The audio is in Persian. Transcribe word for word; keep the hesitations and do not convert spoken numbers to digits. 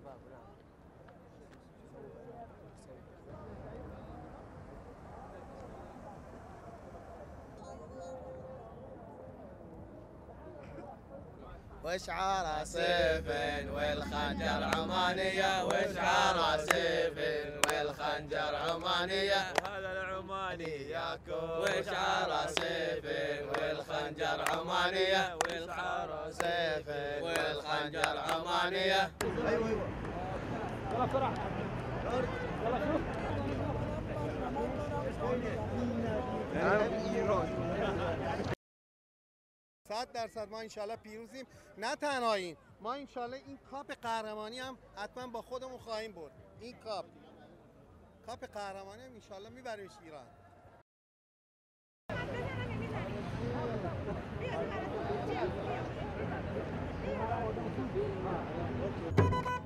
وشعار سيف والخنجر عمانية، وشعار سيف والخنجر عمانية، وهذا العماني ياكل. وشعار سيف والخنجر عمانية، وشعار سيف والخنجر عمانية. ايوه ايوه يلا بسرعة يلا. صد درصد ما انشالله پیروزیم. نه تنها این، ما انشالله این کاپ قهرمانی هم حتما با خودمون خواهیم برد. این کاپ کاپ قهرمانی هم انشالله میبریمش ایران.